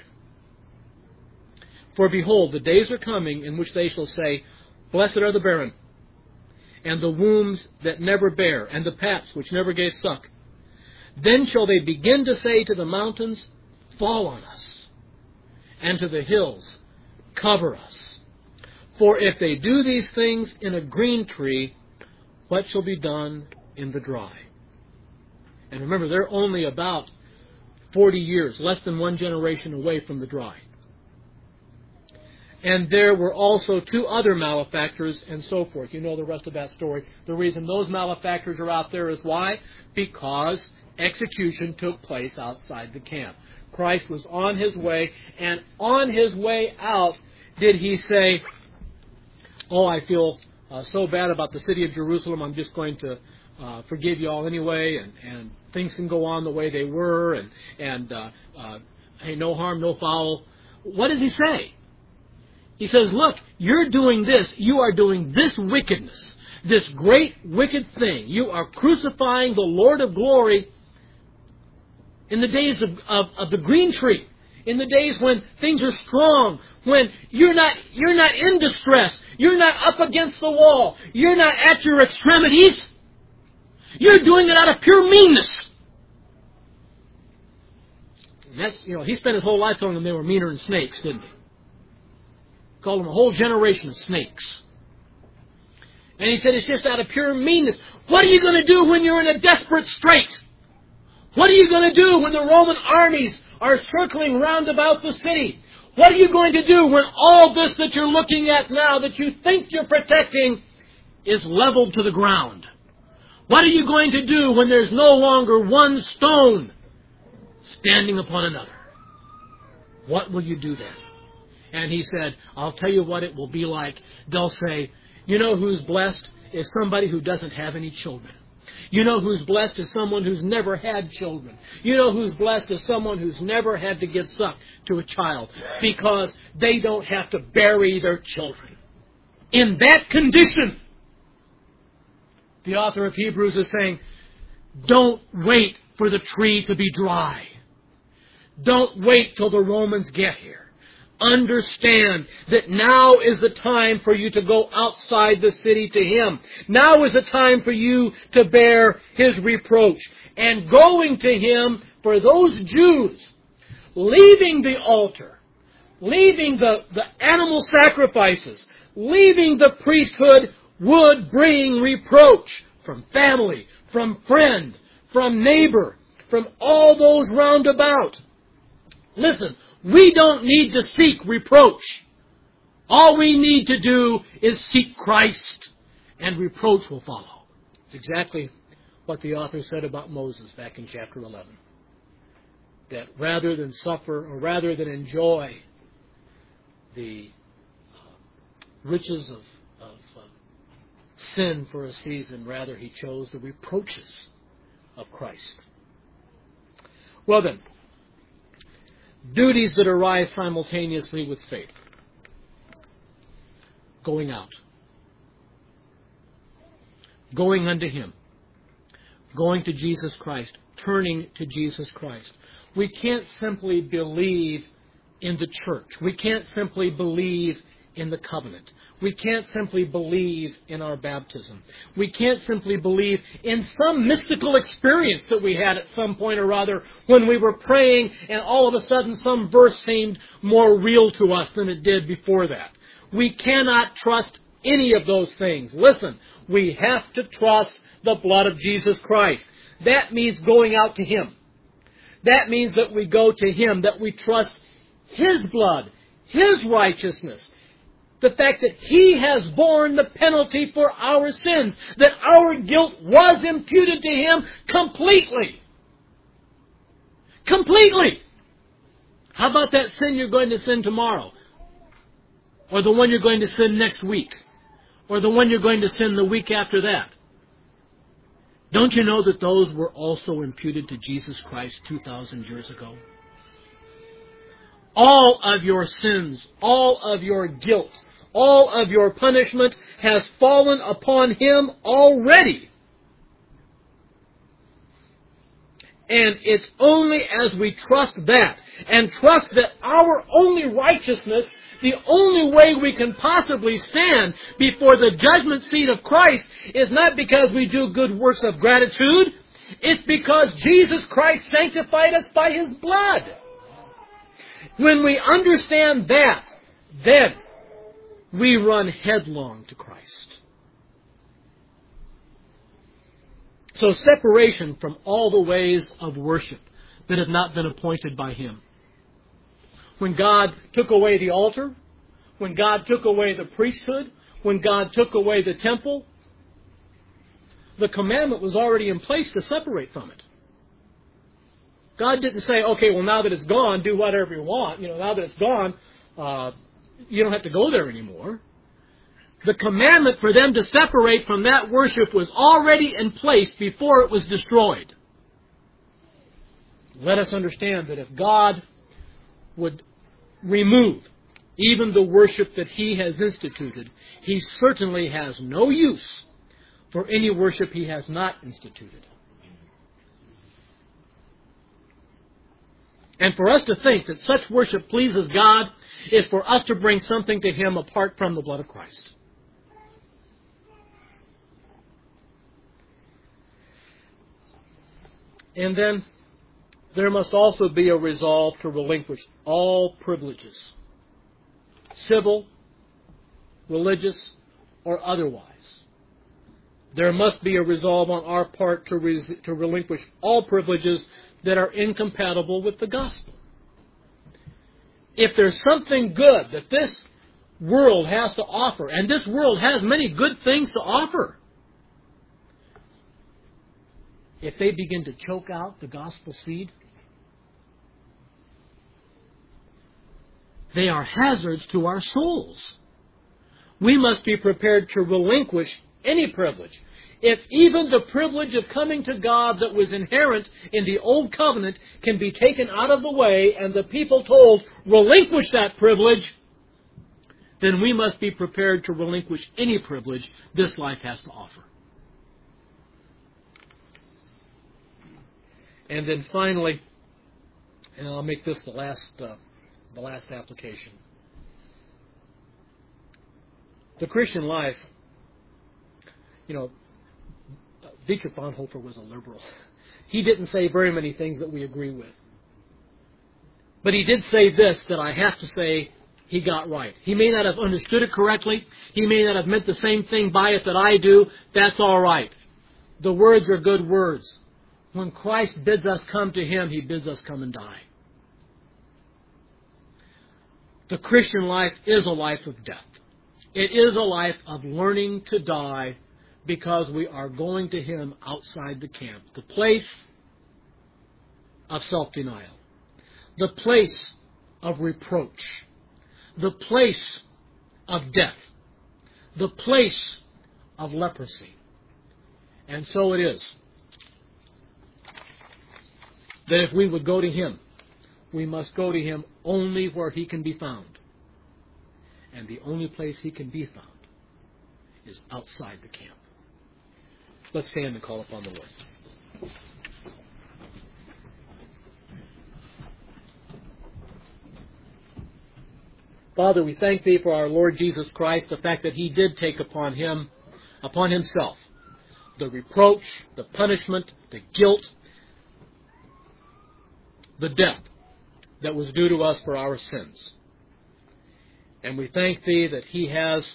For behold, the days are coming in which they shall say, Blessed are the barren, and the wombs that never bare, and the paps which never gave suck. Then shall they begin to say to the mountains, Fall on us, and to the hills, Cover us. For if they do these things in a green tree, what shall be done in the dry? And remember, they're only about 40 years, less than one generation away from the dry. And there were also 2 other malefactors and so forth. You know the rest of that story. The reason those malefactors are out there is why? Because execution took place outside the camp. Christ was on His way, and on His way out did He say, "Oh, I feel so bad about the city of Jerusalem, I'm just going to forgive you all anyway, and things can go on the way they were, and hey, no harm, no foul." What does He say? He says, look, you're doing this. You are doing this wickedness, this great wicked thing. You are crucifying the Lord of glory in the days of the green tree, in the days when things are strong, when you're not in distress, you're not up against the wall, you're not at your extremities. You're doing it out of pure meanness. And that's, he spent his whole life telling them they were meaner than snakes, didn't he? Called them a whole generation of snakes. And he said it's just out of pure meanness. What are you going to do when you're in a desperate strait? What are you going to do when the Roman armies are circling round about the city? What are you going to do when all this that you're looking at now, that you think you're protecting, is leveled to the ground? What are you going to do when there's no longer one stone standing upon another? What will you do then? And he said, I'll tell you what it will be like. They'll say, you know who's blessed is somebody who doesn't have any children. You know who's blessed is someone who's never had children. You know who's blessed is someone who's never had to give suck to a child, because they don't have to bury their children. In that condition, the author of Hebrews is saying, don't wait for the tree to be dry. Don't wait till the Romans get here. Understand that now is the time for you to go outside the city to Him. Now is the time for you to bear His reproach. And going to Him, for those Jews, leaving the altar, leaving the animal sacrifices, leaving the priesthood, would bring reproach from family, from friend, from neighbor, from all those round about. Listen, we don't need to seek reproach. All we need to do is seek Christ, and reproach will follow. It's exactly what the author said about Moses back in chapter 11. That rather than suffer, or rather than enjoy the riches of sin for a season, rather he chose the reproaches of Christ. Well then, duties that arise simultaneously with faith. Going out. Going unto Him. Going to Jesus Christ. Turning to Jesus Christ. We can't simply believe in the church. We can't simply believe in the covenant. We can't simply believe in our baptism. We can't simply believe in some mystical experience that we had at some point or other when we were praying and all of a sudden some verse seemed more real to us than it did before that. We cannot trust any of those things. Listen, we have to trust the blood of Jesus Christ. That means going out to Him. That means that we go to Him, that we trust His blood, His righteousness. The fact that He has borne the penalty for our sins, that our guilt was imputed to Him completely. Completely. How about that sin you're going to sin tomorrow? Or the one you're going to sin next week? Or the one you're going to sin the week after that? Don't you know that those were also imputed to Jesus Christ 2,000 years ago? All of your sins, all of your guilt, all of your punishment has fallen upon Him already. And it's only as we trust that, and trust that our only righteousness, the only way we can possibly stand before the judgment seat of Christ, is not because we do good works of gratitude. It's because Jesus Christ sanctified us by His blood. When we understand that, then we run headlong to Christ. So separation from all the ways of worship that have not been appointed by Him. When God took away the altar, when God took away the priesthood, when God took away the temple, the commandment was already in place to separate from it. God didn't say, okay, well, now that it's gone, do whatever you want. Now that it's gone, you don't have to go there anymore. The commandment for them to separate from that worship was already in place before it was destroyed. Let us understand that if God would remove even the worship that He has instituted, He certainly has no use for any worship He has not instituted. And for us to think that such worship pleases God is for us to bring something to Him apart from the blood of Christ. And then there must also be a resolve to relinquish all privileges, civil, religious, or otherwise. There must be a resolve on our part to relinquish all privileges that are incompatible with the gospel. If there's something good that this world has to offer, and this world has many good things to offer, if they begin to choke out the gospel seed, they are hazards to our souls. We must be prepared to relinquish any privilege. If even the privilege of coming to God that was inherent in the Old Covenant can be taken out of the way and the people told, relinquish that privilege, then we must be prepared to relinquish any privilege this life has to offer. And then finally, and I'll make this the last application. The Christian life, Dietrich Bonhoeffer was a liberal. He didn't say very many things that we agree with. But he did say this that I have to say he got right. He may not have understood it correctly. He may not have meant the same thing by it that I do. That's all right. The words are good words. When Christ bids us come to Him, He bids us come and die. The Christian life is a life of death. It is a life of learning to die because we are going to Him outside the camp, the place of self-denial, the place of reproach, the place of death, the place of leprosy. And so it is that if we would go to Him, we must go to Him only where He can be found. And the only place He can be found is outside the camp. Let's stand and call upon the Lord. Father, we thank Thee for our Lord Jesus Christ, the fact that He did take upon Himself, the reproach, the punishment, the guilt, the death that was due to us for our sins. And we thank Thee that He has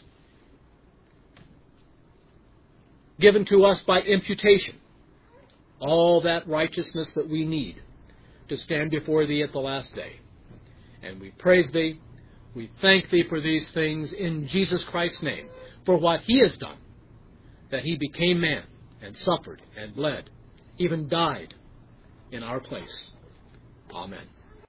given to us by imputation all that righteousness that we need to stand before Thee at the last day. And we praise Thee, we thank Thee for these things in Jesus Christ's name, for what He has done, that He became man and suffered and bled, even died in our place. Amen.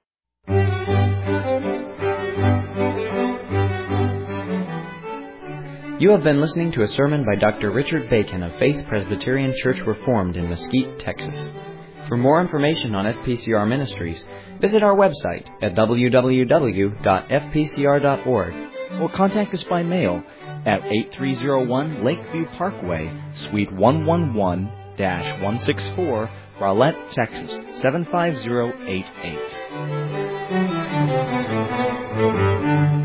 You have been listening to a sermon by Dr. Richard Bacon of Faith Presbyterian Church Reformed in Mesquite, Texas. For more information on FPCR Ministries, visit our website at www.fpcr.org or contact us by mail at 8301 Lakeview Parkway, Suite 111-164, Rowlett, Texas 75088.